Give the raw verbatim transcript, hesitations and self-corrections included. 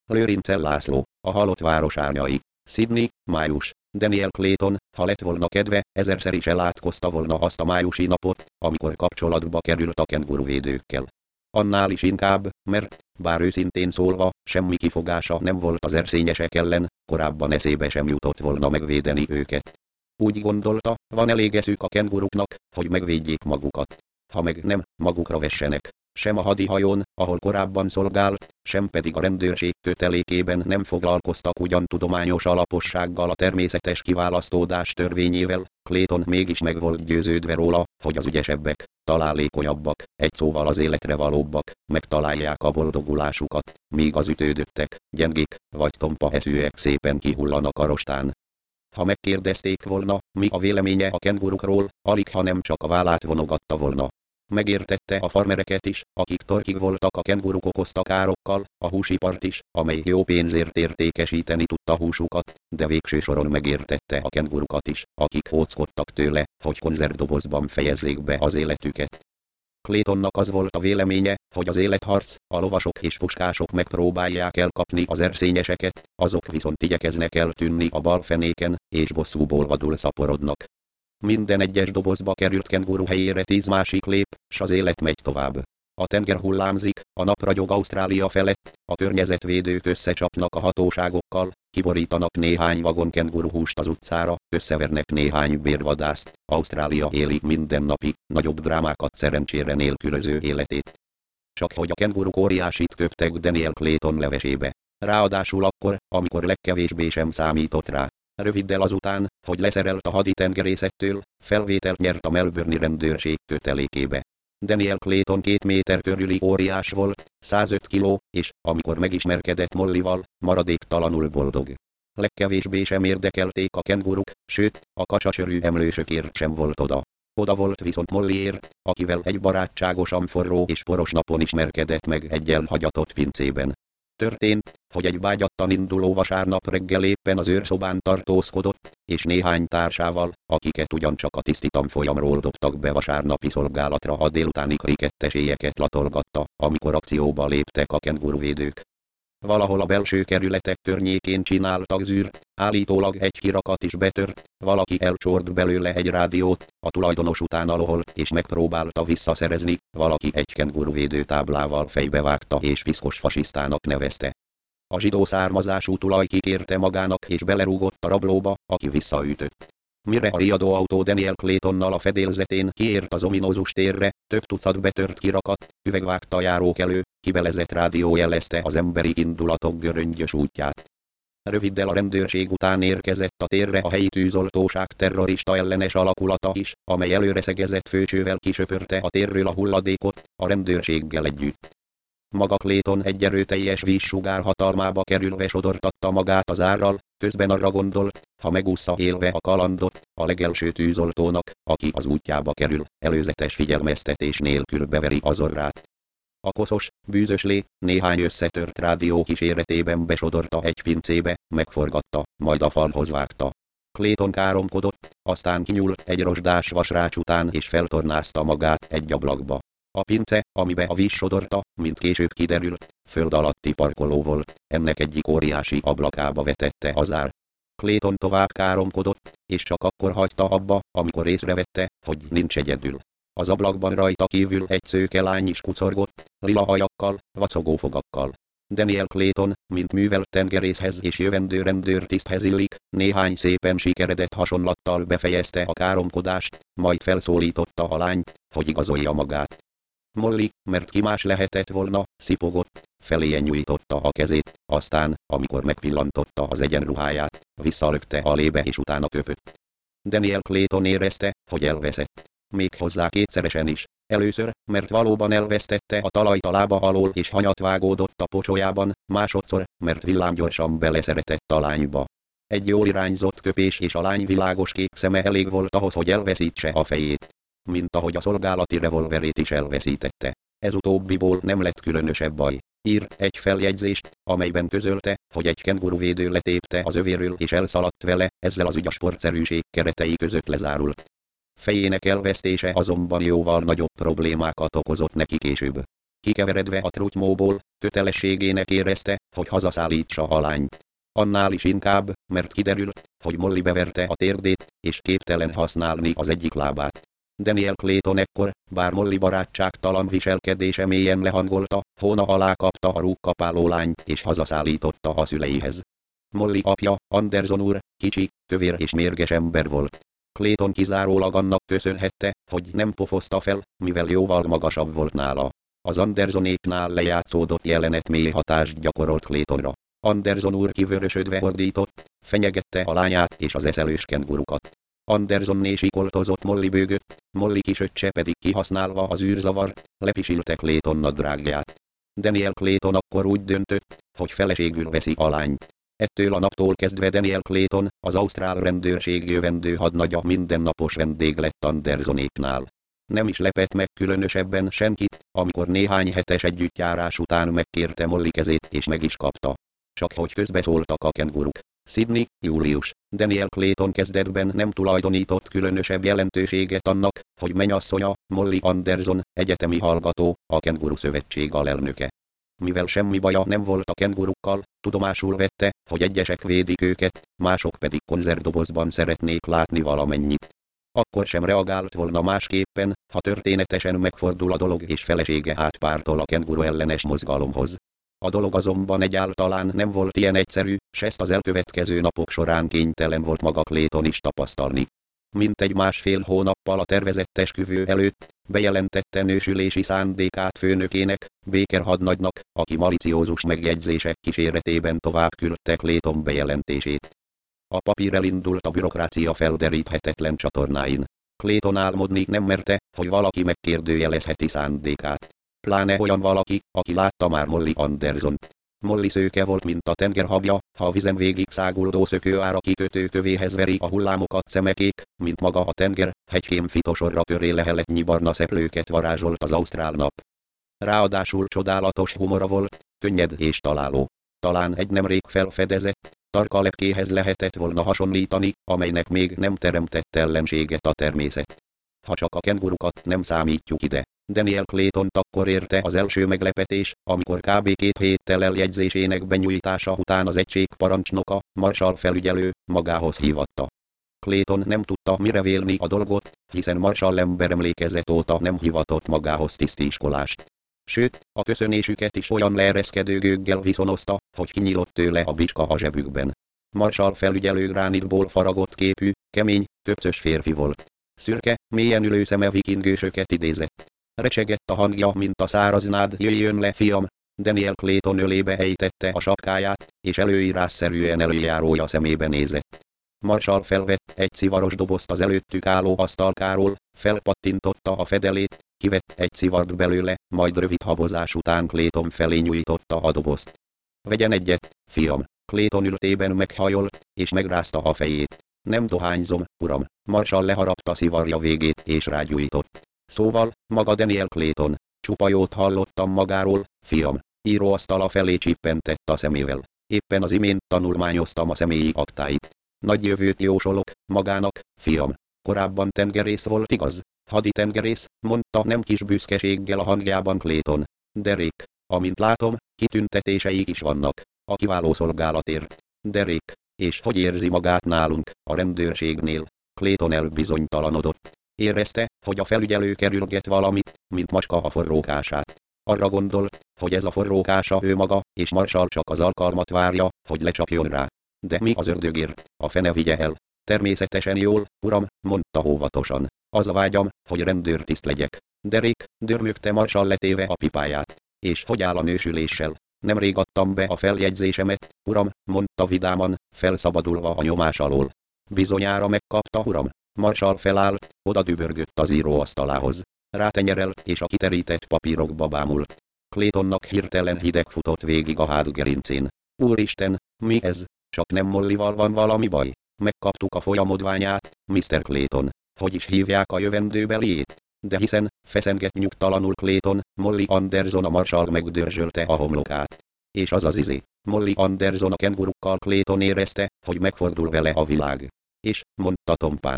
Lőrincel László, a halott város árnyai. Sydney, május. Daniel Clayton, ha lett volna kedve, ezerszer is elátkozta volna azt a májusi napot, amikor kapcsolatba került a kenguruvédőkkel. Annál is inkább, mert, bár őszintén szólva, semmi kifogása nem volt az erszényesek ellen, korábban eszébe sem jutott volna megvédeni őket. Úgy gondolta, van elég eszük a kenguruknak, hogy megvédjék magukat. Ha meg nem, magukra vessenek. Sem a hadihajón, ahol korábban szolgált, sem pedig a rendőrség kötelékében nem foglalkoztak ugyan tudományos alapossággal a természetes kiválasztódás törvényével. Clayton mégis meg volt győződve róla, hogy az ügyesebbek, találékonyabbak, egy szóval az életre valóbbak, megtalálják a boldogulásukat, míg az ütődöttek, gyengék, vagy tompa eszűek szépen kihullanak a rostán. Ha megkérdezték volna, mi a véleménye a kengurukról, alig ha nem csak a vállát vonogatta volna. Megértette a farmereket is, akik torkig voltak a kenguruk okozta károkkal, a húsipart is, amely jó pénzért értékesíteni tudta húsukat, de végső soron megértette a kengurukat is, akik óckodtak tőle, hogy konzervdobozban fejezzék be az életüket. Claytonnak az volt a véleménye, hogy az életharc, a lovasok és puskások megpróbálják elkapni az erszényeseket, azok viszont igyekeznek eltűnni a balfenéken, és bosszúból vadul szaporodnak. Minden egyes dobozba került kenguru helyére tíz másik lép, s az élet megy tovább. A tenger hullámzik, a nap ragyog Ausztrália felett, a környezetvédők összecsapnak a hatóságokkal, kiborítanak néhány vagon kenguruhúst az utcára, összevernek néhány bérvadászt, Ausztrália éli mindennapi, nagyobb drámákat szerencsére nélkülöző életét. Csak hogy a kenguruk óriásit köptek Daniel Clayton levesébe. Ráadásul akkor, amikor legkevésbé sem számított rá. Röviddel azután, hogy leszerelt a haditengerészettől, felvételt nyert a Melbourne-i rendőrség kötelékébe. Daniel Clayton két méter körüli óriás volt, százöt kiló, és, amikor megismerkedett Mollyval, maradéktalanul boldog. Legkevésbé sem érdekelték a kenguruk, sőt, a kacsasörű emlősökért sem volt oda. Oda volt viszont Mollyért, akivel egy barátságosan forró és poros napon ismerkedett meg egy elhagyatott pincében. Történt, hogy egy vágyattan induló vasárnap reggel éppen az őrszobán tartózkodott, és néhány társával, akiket ugyancsak a tisztitanfolyamról dobtak be vasárnapi szolgálatra, a délutáni krikettesélyeket latolgatta, amikor akcióba léptek a kenguruvédők. Valahol a belső kerületek környékén csináltak zűrt, állítólag egy kirakat is betört, valaki elcsort belőle egy rádiót, a tulajdonos utána loholt és megpróbálta visszaszerezni, valaki egy kenguruvédő táblával fejbevágta és piszkos fasisztának nevezte. A zsidó származású tulaj kikérte magának és belerúgott a rablóba, aki visszaütött. Mire a riadóautó Daniel Claytonnal a fedélzetén kiért az ominózus térre, több tucat betört kirakat, üvegvágta járók elő, kibelezett rádió jelezte az emberi indulatok göröngyös útját. Röviddel a rendőrség után érkezett a térre a helyi tűzoltóság terrorista ellenes alakulata is, amely előreszegezett főcsővel kisöpörte a térről a hulladékot, a rendőrséggel együtt. Maga Clayton egy erőteljes vízsugár hatalmába kerülve sodortatta magát az árral, közben arra gondolt, ha megúszza élve a kalandot, a legelső tűzoltónak, aki az útjába kerül, előzetes figyelmeztetés nélkül beveri az orrát. A koszos, bűzös lé, néhány összetört rádió kíséretében besodorta egy pincébe, megforgatta, majd a falhoz vágta. Clayton káromkodott, aztán kinyúlt egy rozsdás vasrács után és feltornázta magát egy ablakba. A pince, amibe a víz sodorta, mint később kiderült, föld alatti parkoló volt, ennek egyik óriási ablakába vetette az ár. Clayton tovább káromkodott, és csak akkor hagyta abba, amikor észrevette, hogy nincs egyedül. Az ablakban rajta kívül egy szőke lány is kucorgott, lila hajakkal, vacogó fogakkal. Daniel Clayton, mint művelt tengerészhez és jövendő rendőrtiszthez illik, néhány szépen sikeredett hasonlattal befejezte a káromkodást, majd felszólította a lányt, hogy igazolja magát. Molly, mert ki más lehetett volna, szipogott, feléje nyújtotta a kezét, aztán, amikor megpillantotta az egyenruháját, visszalökte a lébe és utána köpött. Daniel Clayton érezte, hogy elveszett. Méghozzá kétszeresen is. Először, mert valóban elvesztette a talajt a lába alól és hanyat vágódott a pocsolyában, másodszor, mert villámgyorsan beleszeretett a lányba. Egy jól irányzott köpés és a lány világos kék szeme elég volt ahhoz, hogy elveszítse a fejét. Mint ahogy a szolgálati revolverét is elveszítette. Ez utóbbiból nem lett különösebb baj. Írt egy feljegyzést, amelyben közölte, hogy egy kenguruvédő letépte az övéről és elszaladt vele, ezzel az ügy a sportszerűség keretei között lezárult. Fejének elvesztése azonban jóval nagyobb problémákat okozott neki később. kikeveredve a trutymóból, kötelességének érezte, hogy hazaszállítsa a lányt. Annál is inkább, mert kiderült, hogy Molly beverte a térdét, és képtelen használni az egyik lábát. Daniel Clayton ekkor, bár Molly barátságtalan viselkedése mélyen lehangolta, hóna alá kapta a rúgkapáló lányt és hazaszállította a szüleihez. Molly apja, Anderson úr, kicsi, kövér és mérges ember volt. Clayton kizárólag annak köszönhette, hogy nem pofozta fel, mivel jóval magasabb volt nála. Az Andersonéknál lejátszódott jelenet mély hatást gyakorolt Claytonra. Anderson úr kivörösödve ordított, fenyegette a lányát és az eszelős kengurukat. Andersonné sikoltozott Molly bőgött, Molly kisöccse pedig kihasználva az űrzavart, lepisilte Clayton nadrágját. Daniel Clayton akkor úgy döntött, hogy feleségül veszi a lányt. Ettől a naptól kezdve Daniel Clayton, az ausztrál rendőrség jövendő hadnagya mindennapos vendég lett Andersonéknál. Nem is lepett meg különösebben senkit, amikor néhány hetes együttjárás után megkérte Molly kezét és meg is kapta. Csak hogy közbeszóltak a kenguruk. Sydney, július. Daniel Clayton kezdetben nem tulajdonított különösebb jelentőséget annak, hogy menyasszonya, Molly Anderson, egyetemi hallgató, a Kenguru Szövetség alelnöke. Mivel semmi baja nem volt a kengurukkal, tudomásul vette, hogy egyesek védik őket, mások pedig konzervdobozban szeretnék látni valamennyit. Akkor sem reagált volna másképpen, ha történetesen megfordul a dolog és felesége átpártol a kenguru ellenes mozgalomhoz. A dolog azonban egyáltalán nem volt ilyen egyszerű, s ezt az elkövetkező napok során kénytelen volt maga Clayton is tapasztalni. Mintegy másfél hónappal a tervezett esküvő előtt, bejelentette nősülési szándékát főnökének, Baker hadnagynak, aki maliciózus megjegyzések kíséretében tovább küldte Clayton bejelentését. A papír elindult a bürokrácia felderíthetetlen csatornáin. Clayton álmodni nem merte, hogy valaki megkérdőjelezheti szándékát. Pláne olyan valaki, aki látta már Molly Andersont. Molly szőke volt, mint a tengerhabja, ha a vizen végig száguldó szökőára kikötőkövéhez veri a hullámokat szemekék, mint maga a tenger, hegykém fitosorra köré leheletnyi barna szeplőket varázsolt az ausztrál nap. Ráadásul csodálatos humora volt, könnyed és találó. Talán egy nemrég felfedezett, tarka lepkéhez lehetett volna hasonlítani, amelynek még nem teremtett ellenséget a természet. Ha csak a kengurukat nem számítjuk ide. Daniel Clayton akkor érte az első meglepetés, amikor kb. Két héttel eljegyzésének benyújtása után az egység parancsnoka, Marshall felügyelő, magához hívatta. Clayton nem tudta mire vélni a dolgot, hiszen Marshall ember emlékezet óta nem hivatott magához tisztiskolást. Sőt, a köszönésüket is olyan leereszkedő gőggel viszonozta, hogy kinyílott tőle a bicska a zsebükben. Marshall felügyelő gránitból faragott képű, kemény, köpcös férfi volt. Szürke, mélyen ülő szeme vikingősöket idézett. Recsegett a hangja, mint a száraz nád, jöjjön le, fiam! Daniel Clayton ölébe ejtette a sapkáját, és előírásszerűen előjárója szemébe nézett. Marshall felvett egy szivaros dobozt az előttük álló asztalkáról, felpattintotta a fedelét, kivett egy szivart belőle, majd rövid habozás után Clayton felé nyújtotta a dobozt. Vegyen egyet, fiam! Clayton ültében meghajolt, és megrázta a fejét. Nem dohányzom, uram! Marshall leharapta szivarja végét és rágyújtott. Szóval, maga Daniel Clayton, csupa jót hallottam magáról, fiam, íróasztala felé csippentett a szemével. Éppen az imént tanulmányoztam a személyi aktáit. Nagy jövőt jósolok, magának, fiam. Korábban tengerész volt, igaz? Haditengerész, mondta nem kis büszkeséggel a hangjában Clayton. Derek, amint látom, kitüntetéseik is vannak, a kiváló szolgálatért. Derek, és hogy érzi magát nálunk, a rendőrségnél? Clayton elbizonytalanodott. Érezte, hogy a felügyelő kerülget valamit, mint macska a forrókását. Arra gondolt, hogy ez a forrókása ő maga, és Marshall csak az alkalmat várja, hogy lecsapjon rá. De mi az ördögért, a fene vigye el. Természetesen jól, uram, mondta óvatosan. Az a vágyam, hogy rendőrtiszt legyek. Derek, dörmögte Marshall letéve a pipáját. És hogy áll a nősüléssel? Nemrég adtam be a feljegyzésemet, uram, mondta vidáman, felszabadulva a nyomás alól. Bizonyára megkapta, uram. Marshall felállt, oda dübörgött az íróasztalához. Rátenyerelt és a kiterített papírokba bámult. Claytonnak hirtelen hideg futott végig a hátgerincén. Úristen, mi ez? Csak nem Mollyval van valami baj? Megkaptuk a folyamodványát, miszter Clayton. Hogy is hívják a jövendőbeliét? De hiszen, feszengett nyugtalanul Clayton, Molly Anderson a Marshall megdörzsölte a homlokát. És az az izé. Molly Anderson a kengurukkal Clayton érezte, hogy megfordul vele a világ. És, mondta tompán,